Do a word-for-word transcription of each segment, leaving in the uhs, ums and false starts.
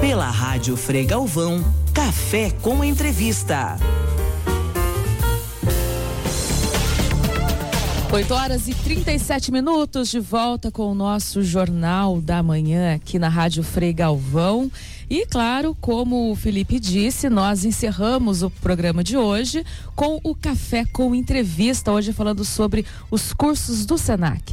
Pela Rádio Frei Galvão, Café com Entrevista. oito horas e trinta e sete minutos, de volta com o nosso Jornal da Manhã aqui na Rádio Frei Galvão. E claro, como o Felipe disse, nós encerramos o programa de hoje com o Café com Entrevista, hoje falando sobre os cursos do Senac.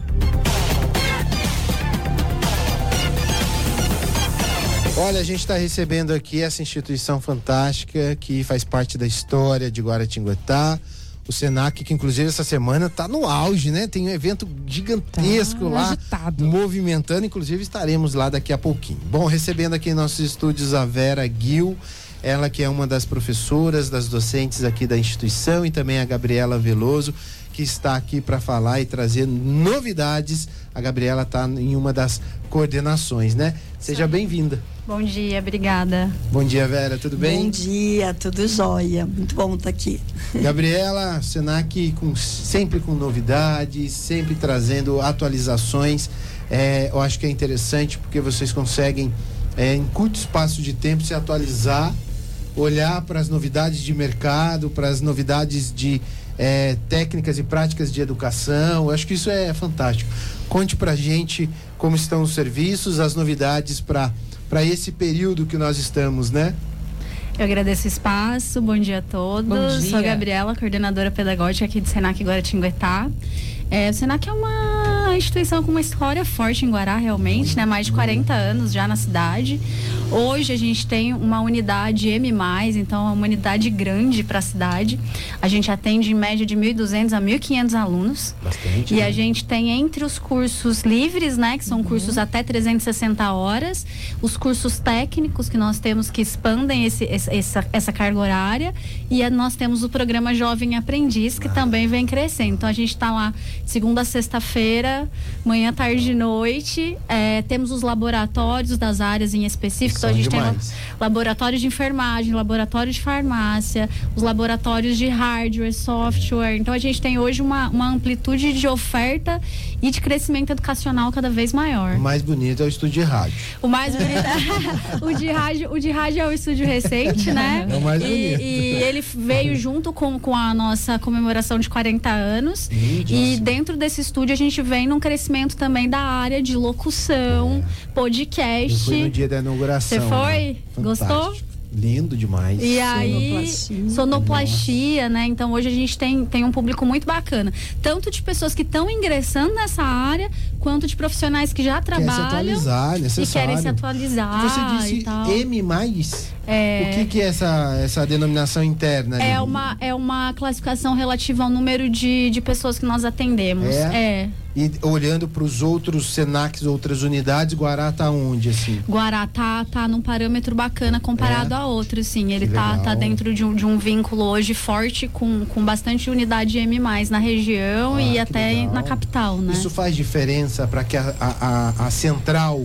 Olha, a gente está recebendo aqui essa instituição fantástica que faz parte da história de Guaratinguetá. O Senac, que inclusive essa semana está no auge, né? Tem um evento gigantesco tá lá, agitado, movimentando, inclusive estaremos lá daqui a pouquinho. Bom, recebendo aqui em nossos estúdios a Vera Gil, ela que é uma das professoras, das docentes aqui da instituição, e também a Gabriela Veloso, que está aqui para falar e trazer novidades. A Gabriela está em uma das coordenações, né? Seja bem-vinda. Bom dia, obrigada. Bom dia, Vera, tudo bem? Bom dia, tudo jóia, muito bom estar aqui. Gabriela, Senac com, sempre com novidades, sempre trazendo atualizações. É, eu acho que é interessante porque vocês conseguem, é, em curto espaço de tempo, se atualizar, olhar para as novidades de mercado, para as novidades de é, técnicas e práticas de educação. Eu acho que isso é fantástico. Conte pra gente como estão os serviços, as novidades para para esse período que nós estamos, né? Eu agradeço o espaço, bom dia a todos. Bom dia. Sou a Gabriela, coordenadora pedagógica aqui do Senac Guaratinguetá. É, o Senac é uma instituição com uma história forte em Guará, realmente, né? Mais de quarenta anos já na cidade. Hoje a gente tem uma unidade M mais, então é uma unidade grande para a cidade. A gente atende em média de mil e duzentos a mil e quinhentos alunos. Bastante. E né? a gente tem entre os cursos livres, né? Que são uhum. cursos até trezentas e sessenta horas. Os cursos técnicos que nós temos que expandem esse, essa, essa carga horária. E a, nós temos o programa Jovem Aprendiz, que ah. também vem crescendo. Então a gente está lá segunda a sexta-feira, manhã, tarde e noite. É, temos os laboratórios das áreas em específico. Então a gente demais. tem laboratório de enfermagem, laboratório de farmácia, os laboratórios de hardware, software. Então a gente tem hoje uma, uma amplitude de oferta e de crescimento educacional cada vez maior. O mais bonito é o estúdio de rádio. O mais bonito o de rádio, o de rádio é o estúdio recente, né? É o mais e, bonito. E ele veio junto com, com a nossa comemoração de quarenta anos. Hum, e dentro desse estúdio a gente vem num crescimento também da área de locução, é. podcast. Eu fui no dia da inauguração. Você foi? Né? Gostou? Lindo demais. E aí, sonoplastia, sonoplastia né? Então hoje a gente tem, tem um público muito bacana. Tanto de pessoas que estão ingressando nessa área, quanto de profissionais que já trabalham Quer se atualizar, necessário. e querem se atualizar. Você disse e tal. M mais? É... O que, que é essa, essa denominação interna? É uma, é uma classificação relativa ao número de, de pessoas que nós atendemos. É? é. E olhando para os outros Senacs, outras unidades, Guará tá onde, assim? Guará tá, tá num parâmetro bacana comparado é. a outros, sim. Ele tá, tá dentro de um, de um vínculo hoje forte com, com bastante unidade M mais na região ah, e até legal. na capital, né? Isso faz diferença para que a, a, a central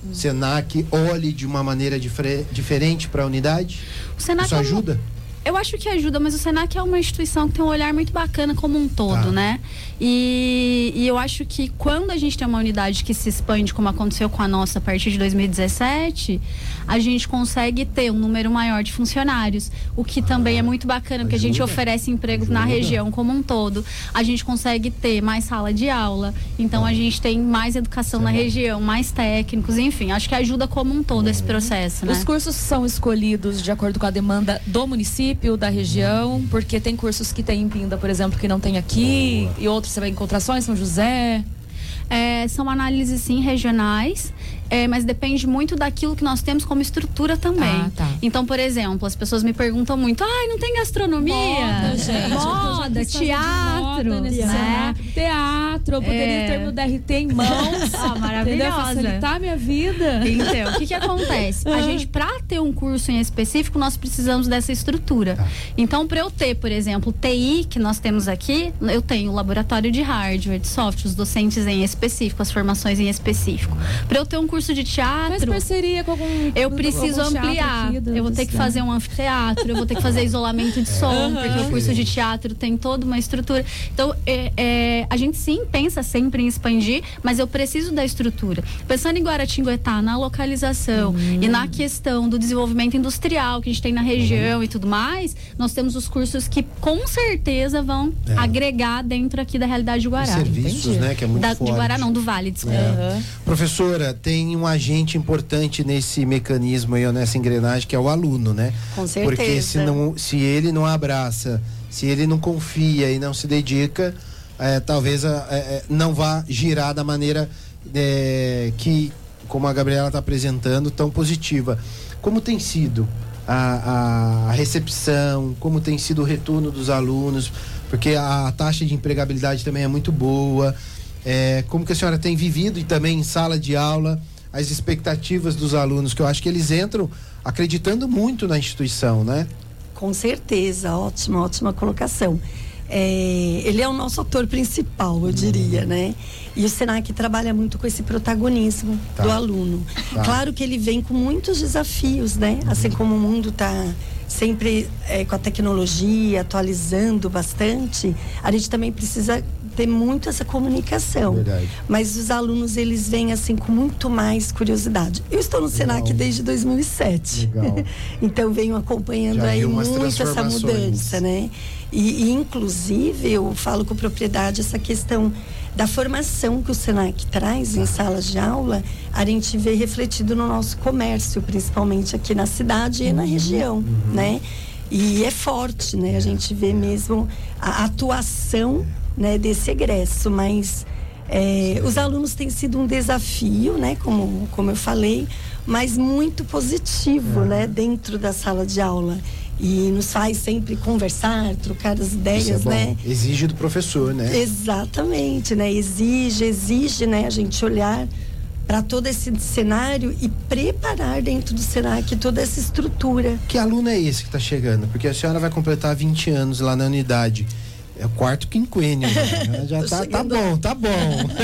Senac olhe de uma maneira difre, diferente para a unidade? O Senac Isso ajuda? Eu acho que ajuda, mas o Senac é uma instituição que tem um olhar muito bacana como um todo, tá. né? E, e eu acho que quando a gente tem uma unidade que se expande, como aconteceu com a nossa a partir de dois mil e dezessete, a gente consegue ter um número maior de funcionários, o que ah, também é muito bacana, porque ajuda. a gente oferece emprego ajuda. na região como um todo. A gente consegue ter mais sala de aula, então ah. a gente tem mais educação Sim. na região, mais técnicos, enfim, acho que ajuda como um todo ah. esse processo, né? Os cursos são escolhidos de acordo com a demanda do município, da região, porque tem cursos que tem em Pinda, por exemplo, que não tem aqui, e outros você vai encontrar só em São José. É, são análises, sim, regionais, é, mas depende muito daquilo que nós temos como estrutura também. Ah, tá. Então, por exemplo, as pessoas me perguntam muito, ai, não tem gastronomia? Moda, gente. Moda, teatro. Moda, né? Teatro, eu poderia é... ter meu D R T em mãos. Ah, maravilhosa. Facilitar a minha vida. Então, o que que acontece? A gente, pra ter um curso em específico, nós precisamos dessa estrutura. Então, para eu ter, por exemplo, T I, que nós temos aqui, eu tenho o laboratório de hardware, de software, os docentes em específico, as formações em específico. Para eu ter um curso curso de teatro. Faz parceria com algum. Eu preciso algum ampliar. Eu vou ter que fazer um anfiteatro, eu vou ter que fazer isolamento de som, uhum. porque o curso de teatro tem toda uma estrutura. Então, é, é, a gente sim pensa sempre em expandir, mas eu preciso da estrutura. Pensando em Guaratinguetá, na localização uhum. e na questão do desenvolvimento industrial que a gente tem na região uhum. e tudo mais, nós temos os cursos que com certeza vão é. agregar dentro aqui da realidade de Guará. Os serviços, Entendi. né? Que é muito da, forte. De Guará não, do Vale, desculpa. É. Uhum. Professora, tem um agente importante nesse mecanismo aí, nessa engrenagem, que é o aluno, né? Com certeza. Porque se, não, se ele não abraça, se ele não confia e não se dedica, é, talvez é, não vá girar da maneira é, que, como a Gabriela está apresentando, tão positiva. Como tem sido a, a recepção, como tem sido o retorno dos alunos, porque a taxa de empregabilidade também é muito boa. É, como que a senhora tem vivido e também em sala de aula as expectativas dos alunos, que eu acho que eles entram acreditando muito na instituição, né? Com certeza, ótima, ótima colocação. É, ele é o nosso ator principal, eu diria, né? E o Senac trabalha muito com esse protagonismo tá. do aluno. Tá. Claro que ele vem com muitos desafios, né? Uhum. Assim como o mundo está sempre é, com a tecnologia, atualizando bastante, a gente também precisa ter muito essa comunicação. Verdade. Mas os alunos, eles vêm assim com muito mais curiosidade. Eu estou no Legal. Senac desde dois mil e sete. Legal. Então venho acompanhando Já aí muito essa mudança, né? E, e inclusive eu falo com propriedade essa questão da formação que o Senac traz em salas de aula, a gente vê refletido no nosso comércio, principalmente aqui na cidade e na região, uhum. né? E é forte, né? A gente vê mesmo a atuação, né, desse egresso, mas é, os alunos têm sido um desafio, né, como, como eu falei, mas muito positivo, é. né, dentro da sala de aula, e nos faz sempre conversar, trocar as ideias, Isso é né? bom. Exige do professor, né? Exatamente, né? Exige, exige, né, a gente olhar para todo esse cenário e preparar dentro do Senac toda essa estrutura. Que aluno é esse que está chegando? Porque a senhora vai completar vinte anos lá na unidade. É o quarto quinquênio, né? Já tá, tá bom, tá bom.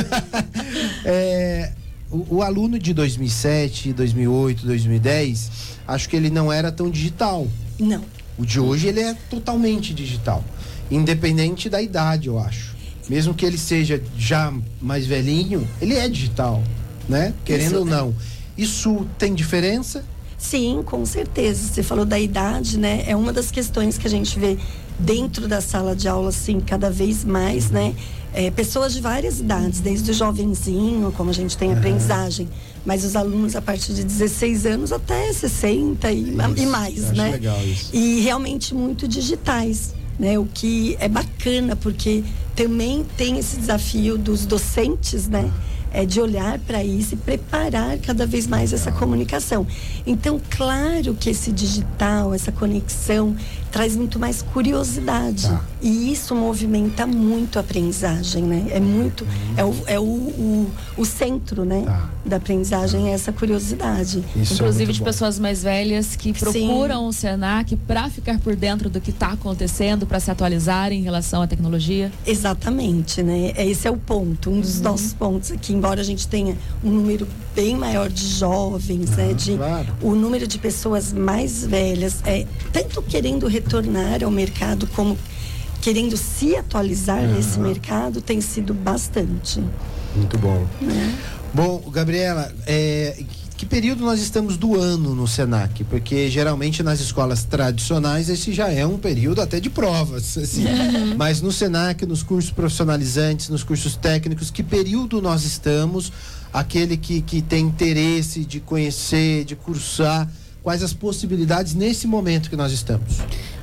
é, o, o aluno de dois mil e sete, dois mil e oito, dois mil e dez, acho que ele não era tão digital. Não. O de hoje, ele é totalmente digital. Independente da idade, eu acho. Mesmo que ele seja já mais velhinho, ele é digital, né? Querendo Isso, ou não. Isso tem diferença? Sim, com certeza. Você falou da idade, né? É uma das questões que a gente vê dentro da sala de aula, assim, cada vez mais, né? É, pessoas de várias idades, desde o jovenzinho, como a gente tem uhum. aprendizagem, mas os alunos a partir de dezesseis anos até sessenta e, e mais, eu acho né? Legal isso. E realmente muito digitais, né? O que é bacana, porque também tem esse desafio dos docentes, né? É de olhar para isso e preparar cada vez mais essa comunicação. Então, claro que esse digital, essa conexão, traz muito mais curiosidade. Tá. E isso movimenta muito a aprendizagem, né? É muito, uhum. é, o, é o, o, o centro, né? Tá. Da aprendizagem, é essa curiosidade. Isso Inclusive é de bom. pessoas mais velhas que procuram Sim. o Senac para ficar por dentro do que está acontecendo, para se atualizar em relação à tecnologia. Exatamente, né? Esse é o ponto, um dos uhum. nossos pontos aqui. Embora a gente tenha um número bem maior de jovens, uhum, né? De, claro. O número de pessoas mais velhas, é, tanto querendo retornar ao mercado como querendo se atualizar uhum. nesse mercado, tem sido bastante. Muito bom. Né? Bom, Gabriela, é, que período nós estamos do ano no Senac? Porque geralmente nas escolas tradicionais esse já é um período até de provas, assim. Uhum. Mas no Senac, nos cursos profissionalizantes, nos cursos técnicos, que período nós estamos? Aquele que, que tem interesse de conhecer, de cursar, quais as possibilidades nesse momento que nós estamos?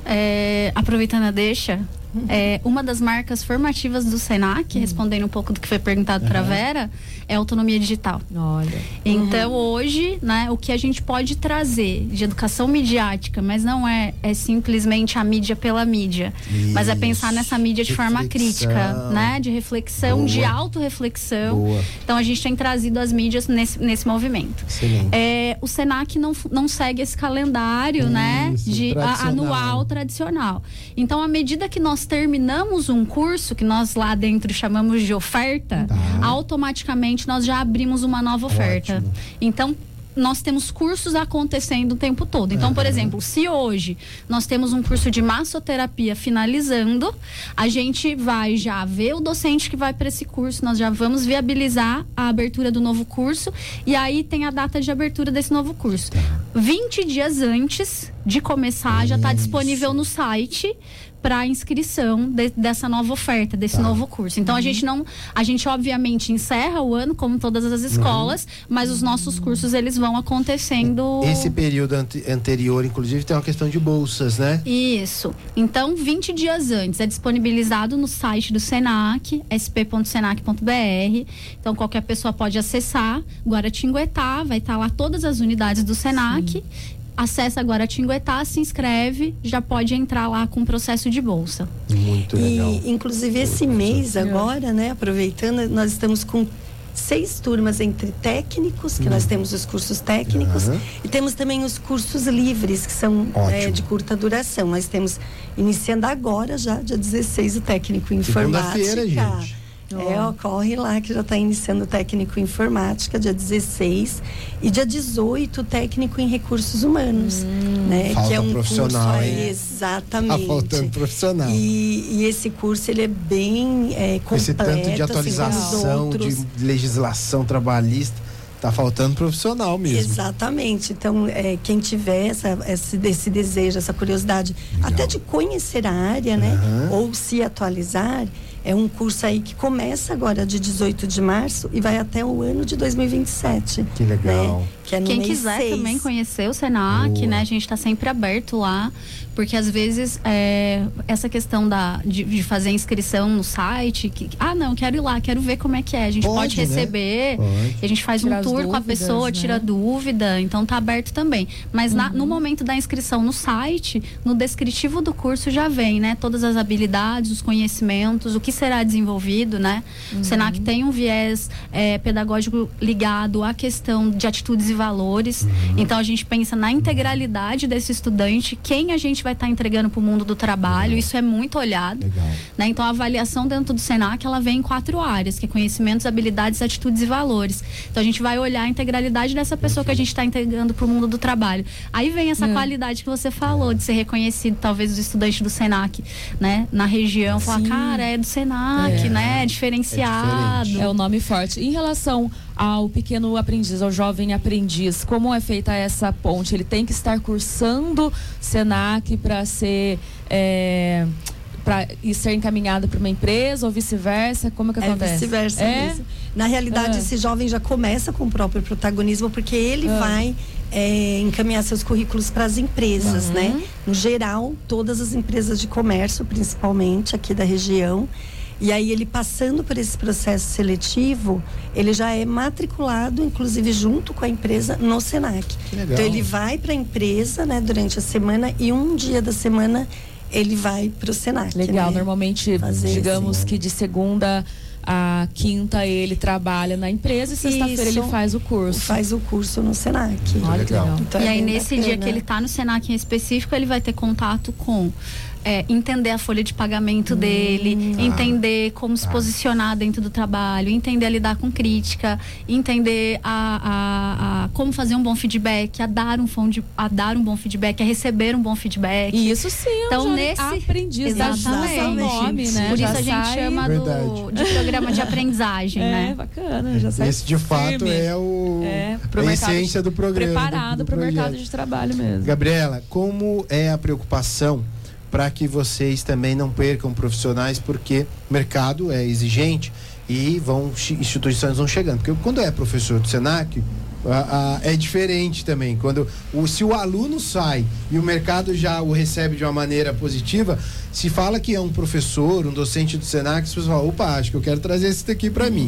É, aproveitando a deixa, é, uma das marcas formativas do Senac, uhum. respondendo um pouco do que foi perguntado uhum. para a Vera, é a autonomia digital. Olha. Então, uhum. hoje, né, o que a gente pode trazer de educação midiática, mas não é, é simplesmente a mídia pela mídia, Isso. mas é pensar nessa mídia de reflexão. forma crítica, né, de reflexão, Boa. de autorreflexão. Boa. Então, a gente tem trazido as mídias nesse, nesse movimento. É, o Senac não, não segue esse calendário, Isso, né, de a, anual tradicional. Então, à medida que nós nós terminamos um curso que nós lá dentro chamamos de oferta, Tá. automaticamente nós já abrimos uma nova oferta. Ótimo. Então, nós temos cursos acontecendo o tempo todo. Então, por exemplo, se hoje nós temos um curso de massoterapia finalizando, a gente vai já ver o docente que vai para esse curso, nós já vamos viabilizar a abertura do novo curso e aí tem a data de abertura desse novo curso. vinte dias antes de começar, já está disponível no site para inscrição de, dessa nova oferta, desse Tá. novo curso. Então, a gente não, a gente obviamente encerra o ano, como todas as escolas, uhum. mas os nossos cursos, eles vão acontecendo... Esse período ante- anterior, inclusive, tem uma questão de bolsas, né? Isso. Então, vinte dias antes, é disponibilizado no site do Senac, s p ponto senac ponto b r. Então, qualquer pessoa pode acessar Guaratinguetá, vai estar lá todas as unidades do Senac. Sim. Acessa Guaratinguetá, se inscreve, já pode entrar lá com o processo de bolsa. Muito legal. E, inclusive, esse mês agora, né, aproveitando, nós estamos com seis turmas entre técnicos, que hum. nós temos os cursos técnicos, uhum. e temos também os cursos livres, que são é, de curta duração. Nós temos, iniciando agora já, dia dezesseis, o técnico em informática. Segunda-feira, gente. É, ocorre lá que já está iniciando o técnico em informática, dia dezesseis, e dia dezoito, o técnico em recursos humanos, hum, né? Falta que é um profissional, curso, hein? Exatamente. Tá faltando profissional. E, e esse curso, ele é bem é, completo. Esse tanto de atualização, assim, de legislação trabalhista, tá faltando profissional mesmo. Exatamente. Então, é, quem tiver essa, esse, esse desejo, essa curiosidade, legal. Até de conhecer a área, né? Uhum. Ou se atualizar, é um curso aí que começa agora de dezoito de março e vai até o ano de dois mil e vinte e sete. Que legal. Né? Que é no Quem mês quiser seis. também conhecer o Senac, Boa. Né? A gente está sempre aberto lá, porque às vezes é, essa questão da, de, de fazer inscrição no site, que, ah, não, quero ir lá, quero ver como é que é. A gente pode, pode receber, né? Pode. A gente faz tirar um tour dúvidas, com a pessoa, né? Tira dúvida, então tá aberto também. Mas uhum. na, no momento da inscrição no site, no descritivo do curso já vem, né? Todas as habilidades, os conhecimentos, o que será desenvolvido, né? Uhum. O Senac tem um viés é, pedagógico ligado à questão de atitudes e valores. Uhum. Então a gente pensa na integralidade desse estudante, quem a gente vai estar tá entregando para o mundo do trabalho, uhum. isso é muito olhado. Né? Então a avaliação dentro do Senac, ela vem em quatro áreas, que é conhecimentos, habilidades, atitudes e valores. Então a gente vai olhar a integralidade dessa pessoa uhum. que a gente está entregando para o mundo do trabalho. Aí vem essa uhum. qualidade que você falou, de ser reconhecido, talvez, os estudantes do Senac, né? Na região, Sim. falar, cara, é do Senac, é. né? É diferenciado. É, é o nome forte. Em relação ao pequeno aprendiz, ao jovem aprendiz, como é feita essa ponte? Ele tem que estar cursando Senac para ser é, para ser encaminhado para uma empresa ou vice-versa? Como é que acontece? É vice-versa é? mesmo. Na realidade, ah. esse jovem já começa com o próprio protagonismo, porque ele ah. vai é, encaminhar seus currículos para as empresas, uhum. né? No geral, todas as empresas de comércio, principalmente aqui da região. E aí ele passando por esse processo seletivo, ele já é matriculado, inclusive junto com a empresa, no Senac. Que legal. Então ele vai para a empresa, né, durante a semana, e um dia da semana ele vai para o Senac. Legal, né? Normalmente, Fazer digamos assim, que de segunda a quinta ele trabalha na empresa e sexta-feira ele faz o curso. Faz o curso no Senac. Olha que legal. Então, e é aí nesse bacana. dia que ele está no Senac em específico, ele vai ter contato com É, entender a folha de pagamento hum, dele, ah, entender como se posicionar dentro do trabalho, entender a lidar com crítica, entender a, a, a como fazer um bom feedback, a dar um, fond, a dar um bom feedback, a receber um bom feedback. Isso sim, então já nesse aprendiz exatamente da nome, né? Por já isso a gente sai... chama do, de programa de aprendizagem, é, né? É, bacana, já sai Esse de fato firme. é o é, a essência do programa. Preparado para o mercado de trabalho mesmo. Gabriela, como é a preocupação para que vocês também não percam profissionais, porque o mercado é exigente e vão, instituições vão chegando. Porque quando é professor do Senac, a, a, é diferente também. Quando o, se o aluno sai e o mercado já o recebe de uma maneira positiva, se fala que é um professor, um docente do Senac, as pessoas falam, opa, acho que eu quero trazer esse daqui para mim.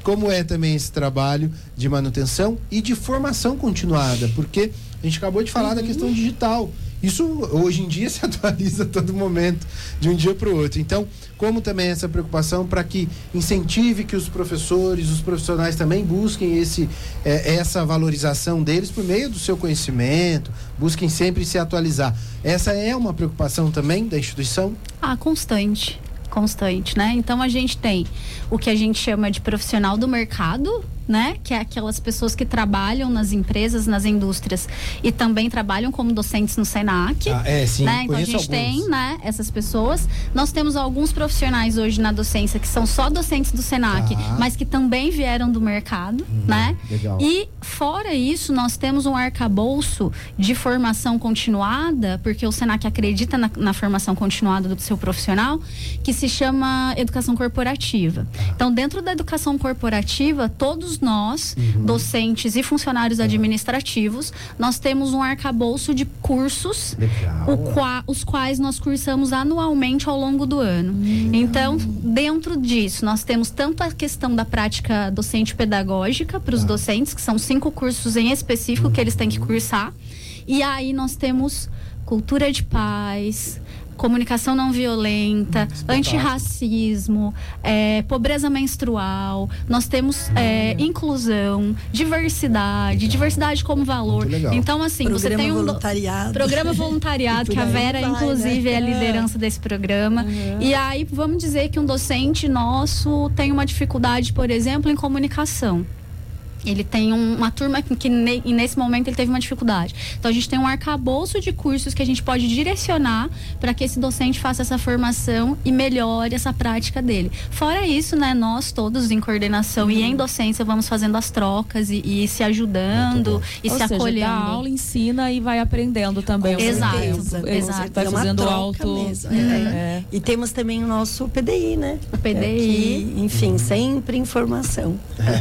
como é também esse trabalho de manutenção e de formação continuada, porque a gente acabou de falar uhum. da questão digital. Isso hoje em dia se atualiza a todo momento, de um dia para o outro. Então, como também essa preocupação para que incentive que os professores, os profissionais também busquem esse, é, essa valorização deles por meio do seu conhecimento, busquem sempre se atualizar. Essa é uma preocupação também da instituição? Ah, constante. Constante, né? Então a gente tem o que a gente chama de profissional do mercado, né? Que é aquelas pessoas que trabalham nas empresas, nas indústrias e também trabalham como docentes no Senac. Ah, é, sim. Né? Então a gente alguns. tem, né, essas pessoas. Nós temos alguns profissionais hoje na docência que são só docentes do Senac, ah. mas que também vieram do mercado, hum, né? Legal. E fora isso, nós temos um arcabouço de formação continuada, porque o Senac acredita na, na formação continuada do seu profissional, que se chama educação corporativa. Ah. Então, dentro da educação corporativa, todos nós, uhum. docentes e funcionários administrativos, nós temos um arcabouço de cursos, o qua, os quais nós cursamos anualmente ao longo do ano. Uhum. Então, dentro disso, nós temos tanto a questão da prática docente pedagógica para os ah. docentes, que são cinco cursos em específico uhum. que eles têm que cursar, e aí nós temos cultura de paz, comunicação não violenta, hum, antirracismo, é, pobreza menstrual, nós temos é, inclusão, diversidade, legal. diversidade como valor. Então, assim, programa você tem um voluntariado. programa voluntariado, que a Vera, vai, inclusive, né? é a liderança desse programa. Uhum. E aí, vamos dizer que um docente nosso tem uma dificuldade, por exemplo, em comunicação. Ele tem um, uma turma que, que ne, nesse momento ele teve uma dificuldade. Então a gente tem um arcabouço de cursos que a gente pode direcionar para que esse docente faça essa formação e melhore essa prática dele. Fora isso, né, nós todos em coordenação uhum. e em docência vamos fazendo as trocas e, e se ajudando e Ou se seja, acolhendo. Dá aula, ensina e vai aprendendo também. Exato, exato. exato. Vai fazendo é alto. Mesmo, é. É. E temos também o nosso P D I, né? O P D I. Que, enfim, uhum. sempre informação.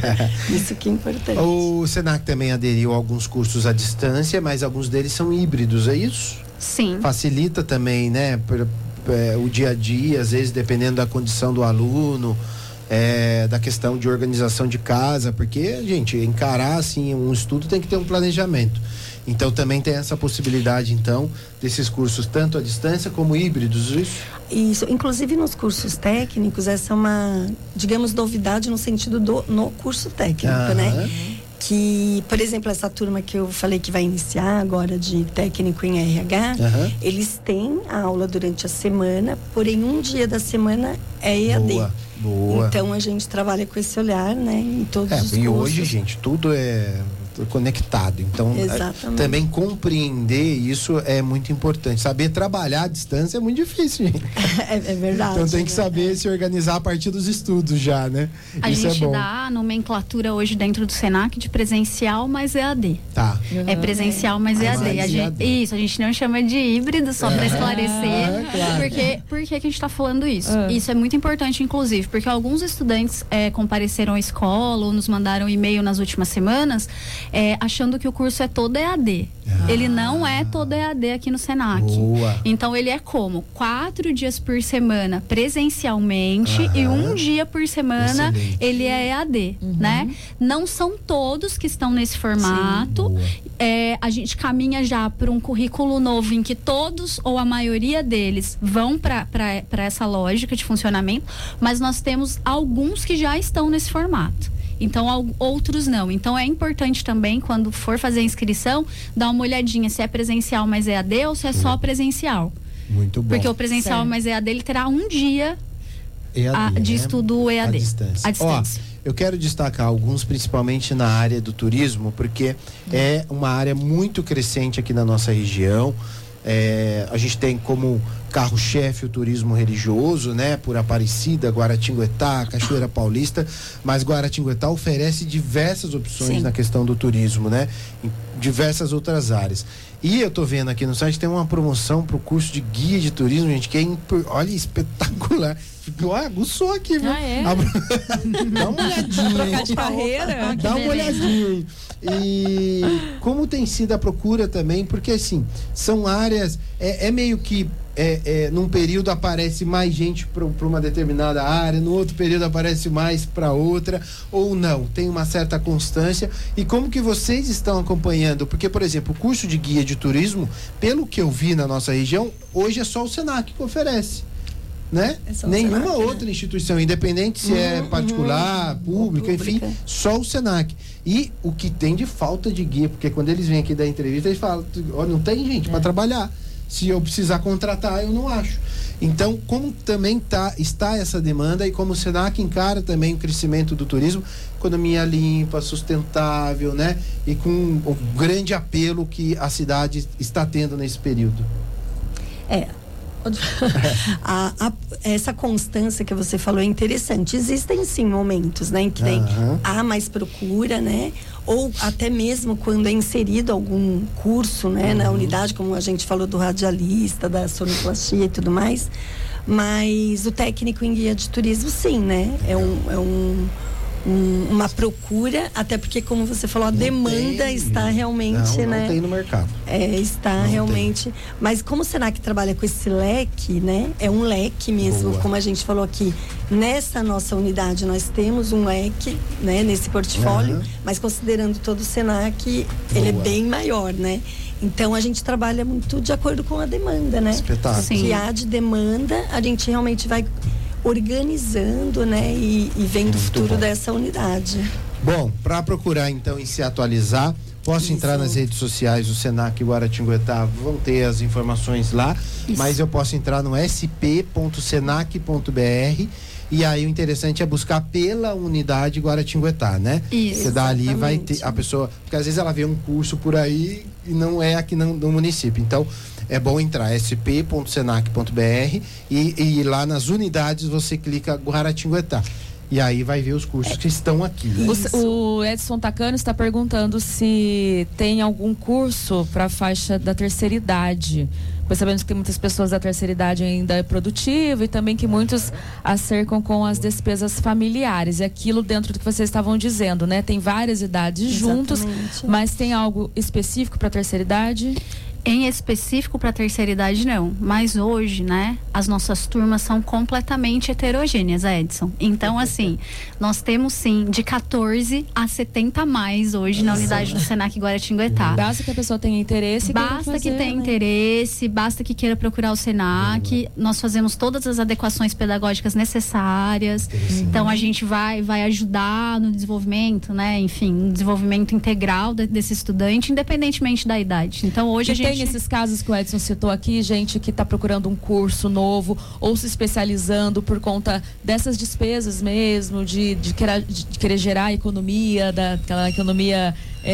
Isso que é importante. O Senac também aderiu a alguns cursos à distância, mas alguns deles são híbridos, é isso? Sim. Facilita também, né, per, é, o dia a dia, às vezes dependendo da condição do aluno, é, da questão de organização de casa, porque, gente, encarar assim um estudo tem que ter um planejamento. Então também tem essa possibilidade, então, desses cursos tanto à distância como híbridos, isso? Isso, inclusive nos cursos técnicos, essa é uma, digamos, novidade no sentido do no curso técnico, ah, né? Que, por exemplo, essa turma que eu falei que vai iniciar agora de técnico em R H, uhum. eles têm a aula durante a semana, porém um dia da semana é E A D. Boa, boa. Então a gente trabalha com esse olhar, né? Em todos é, os e cursos. hoje, gente, tudo é conectado, então Exatamente. também compreender isso é muito importante. Saber trabalhar à distância é muito difícil, gente. É, é verdade. Então tem que é saber se organizar a partir dos estudos já, né? A isso gente é bom. dá a nomenclatura hoje dentro do Senac de presencial mais E A D. Tá. Uhum. É presencial mais E A D. Mais a gente, E A D. Isso, a gente não chama de híbrido, só para esclarecer. Ah, claro. Porque, por que a gente está falando isso? Uhum. Isso é muito importante, inclusive, porque alguns estudantes é, compareceram à escola ou nos mandaram e-mail nas últimas semanas, é, achando que o curso é todo E A D. Ah. Ele não é todo E A D aqui no Senac. Boa. Então ele é como? Quatro dias por semana presencialmente Aham. e um dia por semana Excelente. ele é E A D, uhum. né? Não são todos que estão nesse formato. É, a gente caminha já para um currículo novo em que todos ou a maioria deles vão para essa lógica de funcionamento, mas nós temos alguns que já estão nesse formato. Então, outros não. Então, é importante também, quando for fazer a inscrição, dar uma olhadinha se é presencial mais E A D ou se é só presencial. Muito bom. Porque o presencial certo. mais E A D, ele terá um dia E A D, a, de né? estudo E A D. À distância. À distância. Ó, eu quero destacar alguns, principalmente na área do turismo, porque hum. é uma área muito crescente aqui na nossa região. É, a gente tem como carro-chefe o turismo religioso, né? Por Aparecida, Guaratinguetá, Cachoeira Paulista, mas Guaratinguetá oferece diversas opções Sim. na questão do turismo, né? Em diversas outras áreas. E eu tô vendo aqui no site, tem uma promoção pro curso de guia de turismo, gente, que é, imp... olha, espetacular. Olha, aguçou aqui, viu? Ah, é? Dá uma olhadinha. Trocar de carreira. Dá uma olhadinha. E como tem sido a procura também, porque assim, são áreas, é, é meio que é, é, num período aparece mais gente para uma determinada área, no outro período aparece mais para outra, ou não? Tem uma certa constância. E como que vocês estão acompanhando? Porque, por exemplo, o curso de guia de turismo, pelo que eu vi na nossa região, hoje é só o Senac que oferece. Né? É Nenhuma Senac, outra né? instituição, independente se uhum, é particular, uhum, pública, enfim, só o Senac. E o que tem de falta de guia, porque quando eles vêm aqui dar entrevista, eles falam, oh, não tem gente é. para trabalhar. Se eu precisar contratar, eu não acho. Então, como também tá, está essa demanda e como o Senac encara também o crescimento do turismo, economia limpa, sustentável, né? E com o grande apelo que a cidade está tendo nesse período. É. a, a, essa constância que você falou é interessante. Existem sim momentos, né, em que tem, uhum. há mais procura, né, ou até mesmo quando é inserido algum curso, né, uhum. na unidade, como a gente falou do radialista, da sonoplastia e tudo mais. Mas o técnico em guia de turismo, sim, né, é um, é um Um, uma procura, até porque, como você falou, a não demanda tem, está realmente, não, né? Não tem no mercado. É, está não realmente. Tem. Mas como o Senac trabalha com esse leque, né? É um leque mesmo, Boa. como a gente falou aqui. Nessa nossa unidade nós temos um leque, né? Nesse portfólio, uhum. mas considerando todo o Senac, Boa. ele é bem maior, né? Então a gente trabalha muito de acordo com a demanda, né? Espetáculo. Se Sim. há de demanda, a gente realmente vai organizando, né, e, e vendo Muito o futuro bom. dessa unidade. Bom, para procurar então e se atualizar, posso Isso. entrar nas redes sociais do Senac Guaratinguetá, vão ter as informações lá, Isso. mas eu posso entrar no s p ponto senac ponto b r e aí o interessante é buscar pela unidade Guaratinguetá, né? Isso. Você dá ali, vai ter a pessoa, porque às vezes ela vê um curso por aí e não é aqui no, no município, então é bom entrar s p ponto senac ponto b r e, e lá nas unidades você clica Guaratinguetá. E aí vai ver os cursos que estão aqui. Né? O, o Edson Tacano está perguntando se tem algum curso para a faixa da terceira idade. Pois sabemos que tem muitas pessoas da terceira idade ainda é produtiva e também que muitos acercam com as despesas familiares. E aquilo dentro do que vocês estavam dizendo, né? Tem várias idades juntos, Exatamente. mas tem algo específico para a terceira idade? Em específico para a terceira idade, não. Mas hoje, né, as nossas turmas são completamente heterogêneas, Edson. Então, assim, nós temos sim de quatorze a setenta a mais hoje na unidade do Senac Guaratinguetá. Basta que a pessoa tenha interesse. Basta fazer, que tenha né? interesse, basta que queira procurar o Senac. Nós fazemos todas as adequações pedagógicas necessárias. Então, a gente vai, vai ajudar no desenvolvimento, né, enfim, no desenvolvimento integral de, desse estudante, independentemente da idade. Então, hoje a gente tem esses casos que o Edson citou aqui, gente que está procurando um curso novo ou se especializando por conta dessas despesas mesmo, de, de, querer, de querer gerar a economia, daquela economia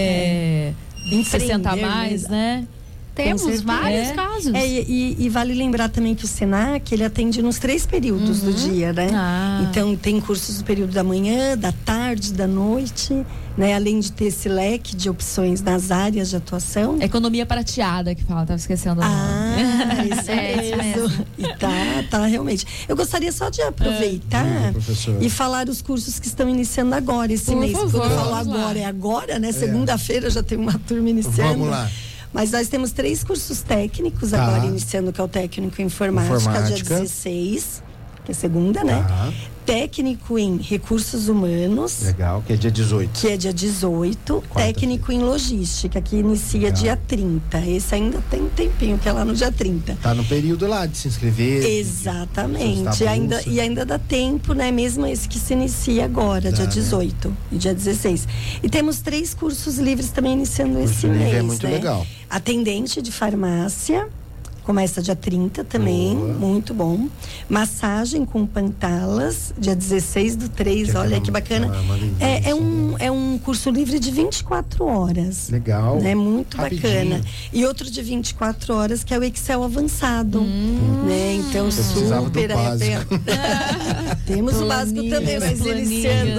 é, é, sessenta a mais, né? Temos vários é. casos. É, e, e vale lembrar também que o Senac, ele atende nos três períodos uhum. do dia, né? Ah. Então, tem cursos do período da manhã, da tarde, da noite, né? Além de ter esse leque de opções nas áreas de atuação. Economia prateada, que fala, tava esquecendo. Ah, isso é, é mesmo. E tá, tá realmente. Eu gostaria só de aproveitar é. e falar os cursos que estão iniciando agora, esse Por mês. favor, Quando eu falo lá. agora, é agora, né? É. Segunda-feira já tem uma turma iniciando. Vamos lá. Mas nós temos três cursos técnicos tá. agora iniciando, que é o técnico em informática, informática. dia dezesseis, que é segunda, né? Tá. Técnico em recursos humanos. Legal, que é dia dezoito. Que é dia dezoito. Técnico em logística, que inicia Legal. dia trinta. Esse ainda tem um tempinho, que é lá no dia trinta. Tá no período lá de se inscrever. Exatamente. De, e, ainda, e ainda dá tempo, né? Mesmo esse que se inicia agora, dá, dia dezoito né? e dia dezesseis. E temos três cursos livres também iniciando Curso esse mês. É muito né? legal. Atendente de farmácia. Começa dia trinta também, Boa. muito bom. Massagem com pantalas, dia dezesseis do três, que olha que bacana. Ah, é, é, um, é um curso livre de vinte e quatro horas. Legal. Né? Muito Rapidinho. bacana. E outro de vinte e quatro horas, que é o Excel avançado. Hum. Né? Então, Eu super. Do básico. É, temos o básico também, mas iniciando,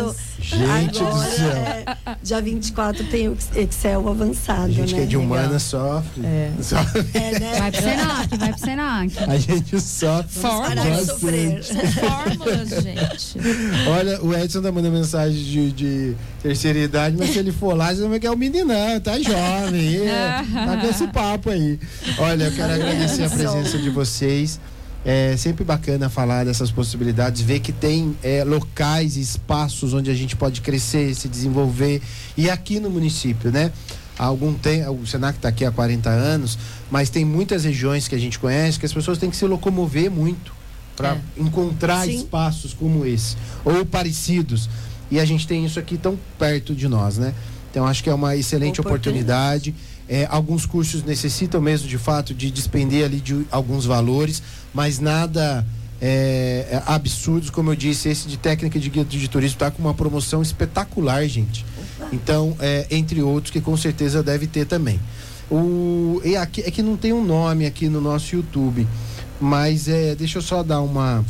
Gente Agora, do céu. É, dia vinte e quatro tem o Excel avançado, A gente né? que é de humana Legal. sofre. É. sofre. É, né? Vai pro Senac, vai pro Senac. A gente sofre. Fórmulas. Parar de bastante. sofrer. Fórmulas, gente. Olha, o Edson tá mandando mensagem de, de terceira idade, mas se ele for lá, você não vai querer o meninão, tá jovem, é, tá com esse papo aí. Olha, eu quero agradecer a presença de vocês. É sempre bacana falar dessas possibilidades, ver que tem é, locais e espaços onde a gente pode crescer, se desenvolver. E aqui no município, né? Há algum tempo, o Senac está aqui há quarenta anos, mas tem muitas regiões que a gente conhece que as pessoas têm que se locomover muito para É. encontrar Sim. espaços como esse, ou parecidos. E a gente tem isso aqui tão perto de nós, né? Então acho que é uma excelente oportunidade. É, alguns cursos necessitam mesmo, de fato, de despender ali de alguns valores, mas nada é, é, absurdos, como eu disse. Esse de técnica de guia de turismo está com uma promoção espetacular, gente. Então, é, entre outros que com certeza deve ter também. O, e aqui, é que não tem um nome aqui no nosso YouTube, mas é, deixa eu só dar uma...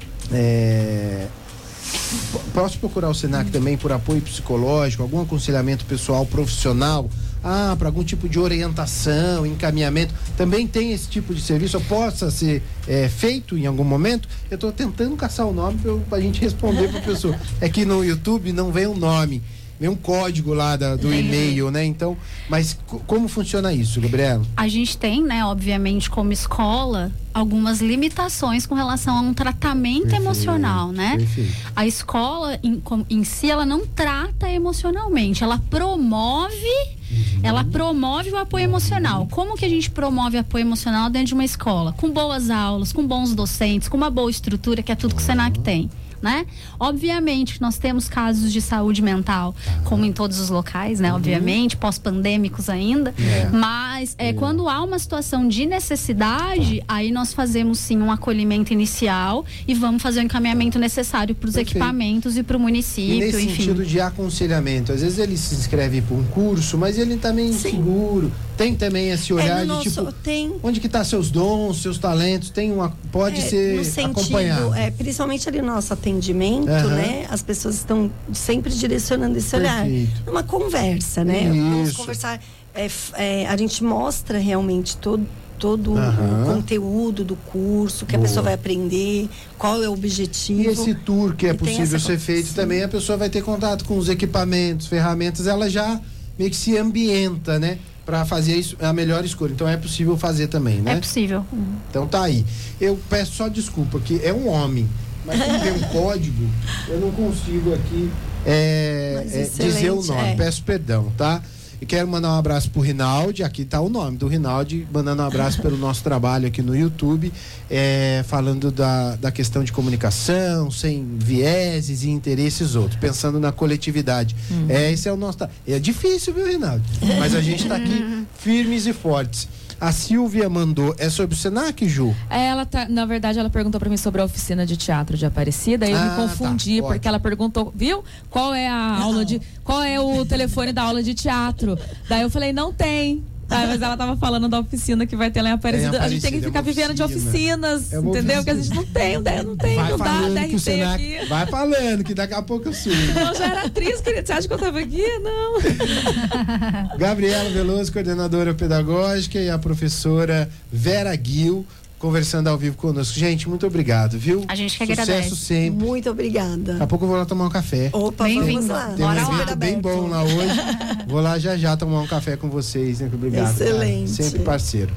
É, posso procurar o Senac também por apoio psicológico, algum aconselhamento pessoal, profissional? Ah, para algum tipo de orientação, encaminhamento, também tem esse tipo de serviço, possa ser é, feito em algum momento? Eu estou tentando caçar o nome para a gente responder para a pessoa. É que no YouTube não vem um nome, vem um código lá da, do e-mail, né? Então, mas c- como funciona isso, Gabriela? A gente tem, né, obviamente, como escola, algumas limitações com relação a um tratamento Perfeito, emocional, né? perfeito. A escola em, com- em si, ela não trata emocionalmente, ela promove, Uhum. ela promove o apoio emocional. Como que a gente promove apoio emocional dentro de uma escola? Com boas aulas, com bons docentes, com uma boa estrutura, que é tudo que o Senac tem. Né? Obviamente nós temos casos de saúde mental, como em todos os locais, né? Obviamente, pós-pandêmicos ainda, É. mas é, quando há uma situação de necessidade, aí nós fazemos sim um acolhimento inicial e vamos fazer o encaminhamento necessário para os Perfeito. equipamentos e para o E município, nesse enfim. sentido de aconselhamento, às vezes ele se inscreve para um curso, mas ele também Sim. inseguro. Tem também esse olhar É, no de nosso, tipo, tem onde que tá seus dons, seus talentos? Tem uma, pode É, ser no sentido, acompanhado. é, principalmente ali no nosso atendimento, Aham. né? As pessoas estão sempre direcionando esse olhar. Perfeito. Uma conversa, né? Vamos Isso. conversar. É, f- é, a gente mostra realmente todo todo Aham. o conteúdo do curso, que Boa. a pessoa vai aprender, qual é o objetivo. E esse tour que é E tem possível essa ser con- feito sim. também, a pessoa vai ter contato com os equipamentos, ferramentas, ela já meio que se ambienta, né? Para fazer isso, a melhor escolha. Então é possível fazer também, né? É possível. Então tá aí. Eu peço só desculpa, que é um homem, mas como tem um código, eu não consigo aqui é, Mas é, excelente, dizer o nome. é. Peço perdão, tá? E quero mandar um abraço pro Rinaldi, aqui tá o nome do Rinaldi, mandando um abraço pelo nosso trabalho aqui no YouTube, é, falando da, da questão de comunicação, sem vieses e interesses outros, pensando na coletividade. É, esse é o nosso... tra- É difícil, viu, Rinaldi? Mas a gente tá aqui firmes e fortes. A Silvia mandou, é sobre o Senac, Ju? Ela tá, na verdade, ela perguntou pra mim sobre a oficina de teatro de Aparecida, aí eu Ah, me confundi, tá, porque ótimo. ela perguntou, viu? Qual é a aula de. Qual é o telefone da aula de teatro? Daí eu falei, não tem. Ah, mas ela tava falando da oficina que vai ter lá em Aparecida. É, em A gente tem que Aparecida, ficar é uma vivendo de oficina. oficinas, É uma entendeu? oficina. Que a gente não tem, né? não tem, Vai não dá falando D que o R T Senac... aqui. Vai falando, que daqui a pouco eu subo. Eu já era atriz, querida. Você acha que eu tava aqui? Não. Gabriela Veloso, coordenadora pedagógica, e a professora Vera Gil, conversando ao vivo conosco. Gente, muito obrigado, viu? A gente que Sucesso agradece. sempre. Muito obrigada. Daqui a pouco eu vou lá tomar um café. Opa, Bem-vindo. vamos lá. Tem um Bora lá. evento bem bom lá hoje. Vou lá já já tomar um café com vocês, né? Obrigado. cara. Excelente. Sempre parceiro.